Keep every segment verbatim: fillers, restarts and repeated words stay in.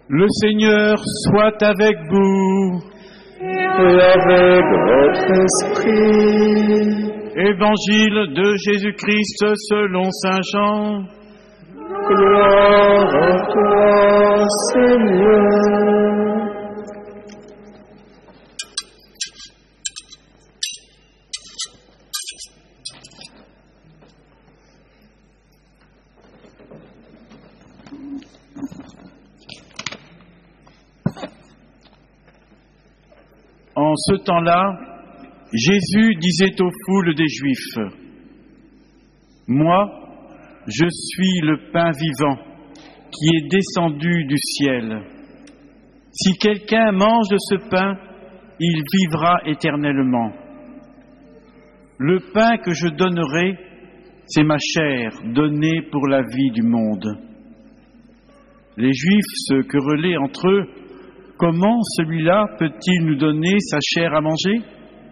Le Seigneur soit avec vous. Et avec votre esprit. Évangile de Jésus-Christ selon saint Jean. Gloire à toi, Seigneur. En ce temps-là, Jésus disait aux foules des Juifs, « Moi, je suis le pain vivant qui est descendu du ciel. Si quelqu'un mange de ce pain, il vivra éternellement. Le pain que je donnerai, c'est ma chair donnée pour la vie du monde. » Les Juifs se querellaient entre eux. Comment celui-là peut-il nous donner sa chair à manger ?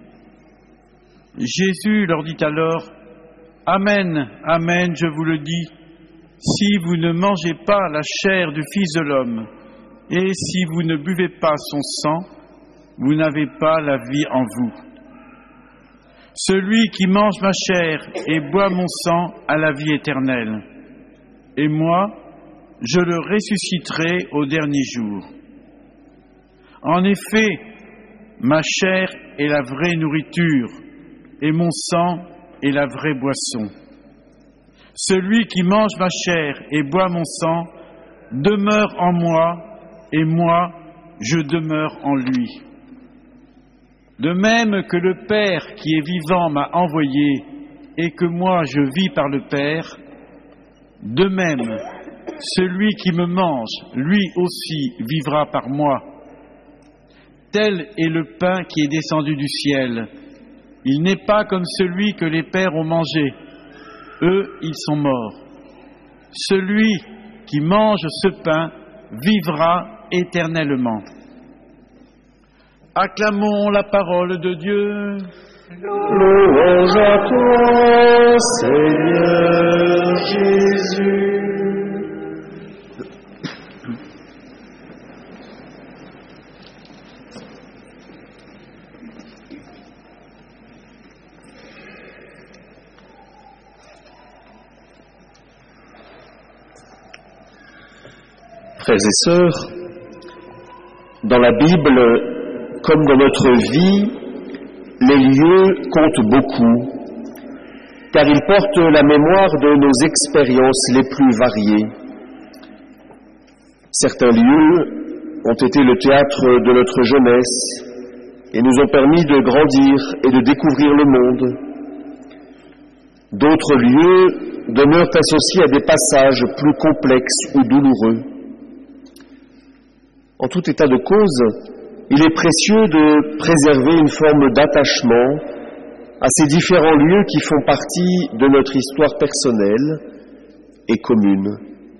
Jésus leur dit alors, « Amen, amen, je vous le dis, si vous ne mangez pas la chair du Fils de l'homme, et si vous ne buvez pas son sang, vous n'avez pas la vie en vous. Celui qui mange ma chair et boit mon sang a la vie éternelle, et moi, je le ressusciterai au dernier jour. En effet, ma chair est la vraie nourriture et mon sang est la vraie boisson. Celui qui mange ma chair et boit mon sang demeure en moi et moi, je demeure en lui. De même que le Père qui est vivant m'a envoyé et que moi je vis par le Père, de même, celui qui me mange, lui aussi vivra par moi. Tel est le pain qui est descendu du ciel. Il n'est pas comme celui que les pères ont mangé. Eux, ils sont morts. Celui qui mange ce pain vivra éternellement. Acclamons la parole de Dieu. Louange à toi, Seigneur Jésus. Frères et sœurs, dans la Bible, comme dans notre vie, les lieux comptent beaucoup, car ils portent la mémoire de nos expériences les plus variées. Certains lieux ont été le théâtre de notre jeunesse et nous ont permis de grandir et de découvrir le monde. D'autres lieux demeurent associés à des passages plus complexes ou douloureux. En tout état de cause, il est précieux de préserver une forme d'attachement à ces différents lieux qui font partie de notre histoire personnelle et commune.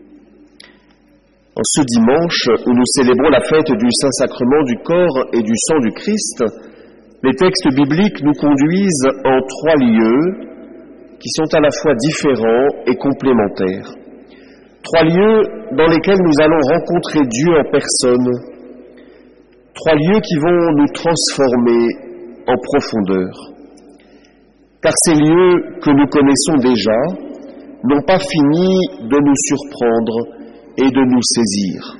En ce dimanche où nous célébrons la fête du Saint-Sacrement du corps et du sang du Christ, les textes bibliques nous conduisent en trois lieux qui sont à la fois différents et complémentaires. Trois lieux dans lesquels nous allons rencontrer Dieu en personne. Trois lieux qui vont nous transformer en profondeur. Car ces lieux que nous connaissons déjà n'ont pas fini de nous surprendre et de nous saisir.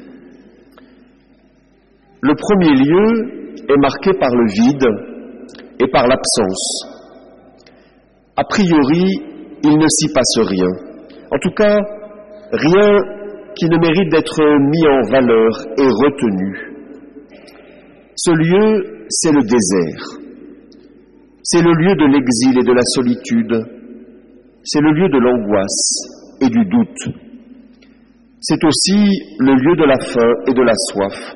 Le premier lieu est marqué par le vide et par l'absence. A priori, il ne s'y passe rien. En tout cas, rien qui ne mérite d'être mis en valeur et retenu. Ce lieu, c'est le désert. C'est le lieu de l'exil et de la solitude. C'est le lieu de l'angoisse et du doute. C'est aussi le lieu de la faim et de la soif.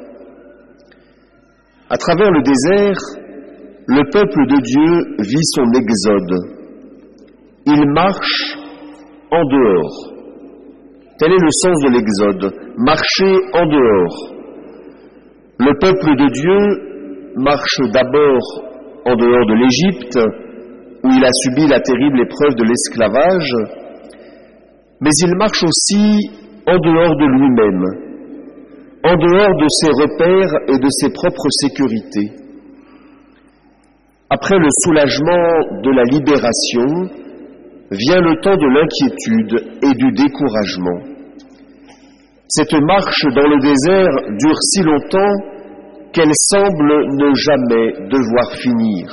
À travers le désert, le peuple de Dieu vit son exode. Il marche en dehors. Tel est le sens de l'exode, marcher en dehors. Le peuple de Dieu marche d'abord en dehors de l'Égypte, où il a subi la terrible épreuve de l'esclavage, mais il marche aussi en dehors de lui-même. en dehors de ses repères et de ses propres sécurités. Après le soulagement de la libération, vient le temps de l'inquiétude et du découragement. Cette marche dans le désert dure si longtemps qu'elle semble ne jamais devoir finir.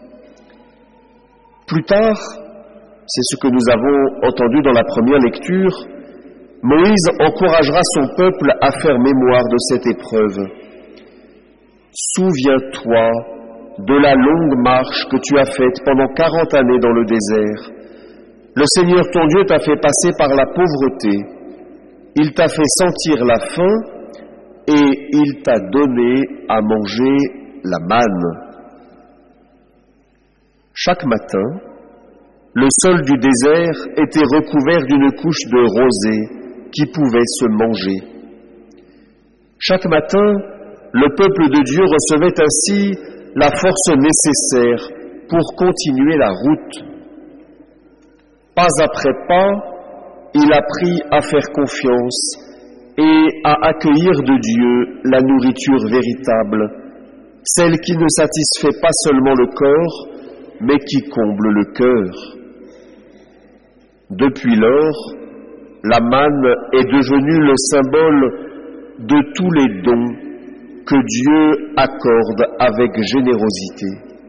Plus tard, c'est ce que nous avons entendu dans la première lecture, Moïse encouragera son peuple à faire mémoire de cette épreuve. Souviens-toi de la longue marche que tu as faite pendant quarante années dans le désert. Le Seigneur ton Dieu t'a fait passer par la pauvreté. Il t'a fait sentir la faim et il t'a donné à manger la manne. Chaque matin, le sol du désert était recouvert d'une couche de rosée qui pouvait se manger. Chaque matin, le peuple de Dieu recevait ainsi la force nécessaire pour continuer la route. Pas après pas, il apprit à faire confiance et à accueillir de Dieu la nourriture véritable, celle qui ne satisfait pas seulement le corps, mais qui comble le cœur. Depuis lors, la manne est devenue le symbole de tous les dons que Dieu accorde avec générosité.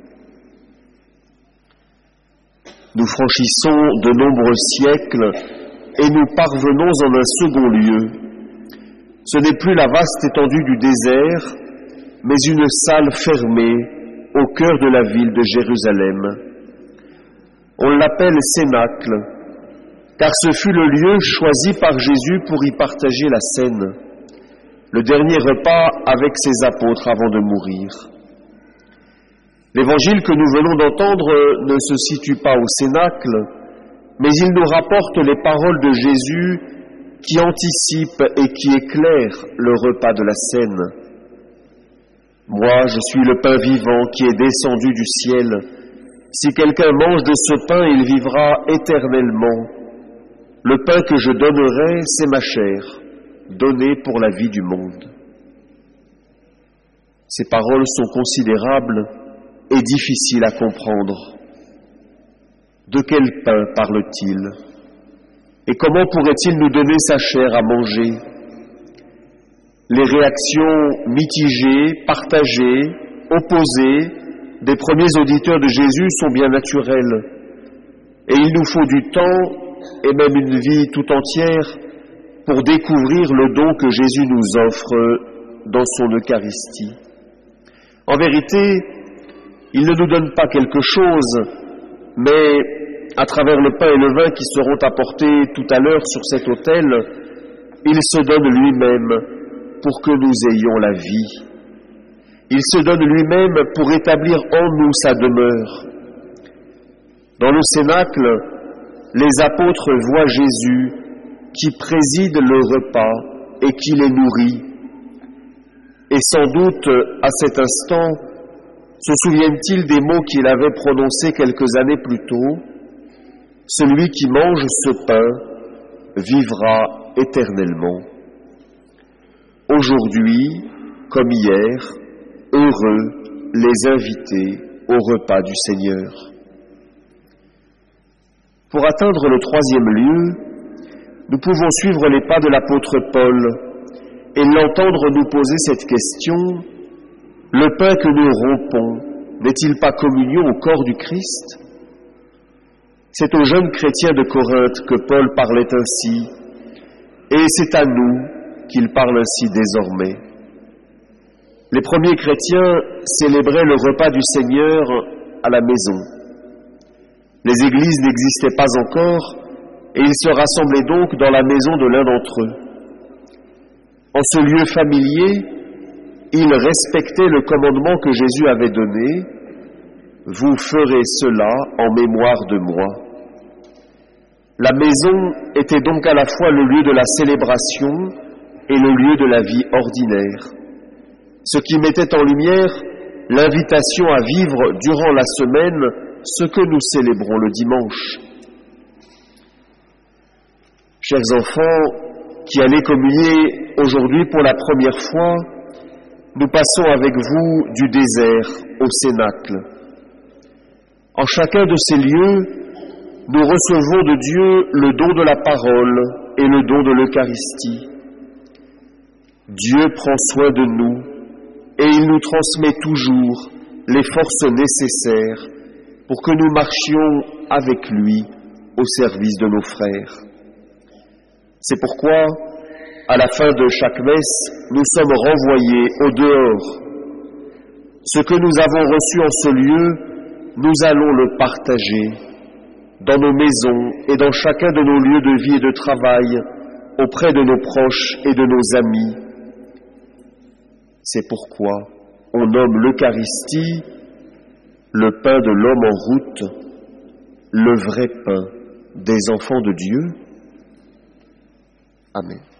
Nous franchissons de nombreux siècles et nous parvenons en un second lieu. Ce n'est plus la vaste étendue du désert, mais une salle fermée au cœur de la ville de Jérusalem. On l'appelle Cénacle, car ce fut le lieu choisi par Jésus pour y partager la scène, le dernier repas avec ses apôtres avant de mourir. L'évangile que nous venons d'entendre ne se situe pas au Cénacle, mais il nous rapporte les paroles de Jésus qui anticipent et qui éclairent le repas de la scène. Moi, je suis le pain vivant qui est descendu du ciel. Si quelqu'un mange de ce pain, il vivra éternellement. Le pain que je donnerai, c'est ma chair, donnée pour la vie du monde. Ces paroles sont considérables et difficiles à comprendre. De quel pain parle-t-il? Et comment pourrait-il nous donner sa chair à manger? Les réactions mitigées, partagées, opposées des premiers auditeurs de Jésus sont bien naturelles. Et il nous faut du temps et même une vie tout entière pour découvrir le don que Jésus nous offre dans son Eucharistie. En vérité, il ne nous donne pas quelque chose, mais à travers le pain et le vin qui seront apportés tout à l'heure sur cet autel, il se donne lui-même pour que nous ayons la vie. Il se donne lui-même pour établir en nous sa demeure. Dans le Cénacle, les apôtres voient Jésus qui préside le repas et qui les nourrit. Et sans doute, à cet instant, se souviennent-ils des mots qu'il avait prononcés quelques années plus tôt? « Celui qui mange ce pain vivra éternellement. » Aujourd'hui, comme hier, heureux les invités au repas du Seigneur. Pour atteindre le troisième lieu, nous pouvons suivre les pas de l'apôtre Paul et l'entendre nous poser cette question: le pain que nous rompons n'est-il pas communion au corps du Christ? C'est aux jeunes chrétiens de Corinthe que Paul parlait ainsi, et c'est à nous qu'il parle ainsi désormais. Les premiers chrétiens célébraient le repas du Seigneur à la maison. Les églises n'existaient pas encore, et ils se rassemblaient donc dans la maison de l'un d'entre eux. En ce lieu familier, ils respectaient le commandement que Jésus avait donné: « Vous ferez cela en mémoire de moi ». La maison était donc à la fois le lieu de la célébration et le lieu de la vie ordinaire, ce qui mettait en lumière l'invitation à vivre durant la semaine ce que nous célébrons le dimanche. Chers enfants, qui allez communier aujourd'hui pour la première fois, nous passons avec vous du désert au cénacle. En chacun de ces lieux, nous recevons de Dieu le don de la parole et le don de l'Eucharistie. Dieu prend soin de nous et il nous transmet toujours les forces nécessaires pour que nous marchions avec lui au service de nos frères. C'est pourquoi, à la fin de chaque messe, nous sommes renvoyés au dehors. Ce que nous avons reçu en ce lieu, nous allons le partager dans nos maisons et dans chacun de nos lieux de vie et de travail, auprès de nos proches et de nos amis. C'est pourquoi on nomme l'Eucharistie le pain de l'homme en route, le vrai pain des enfants de Dieu. Amen.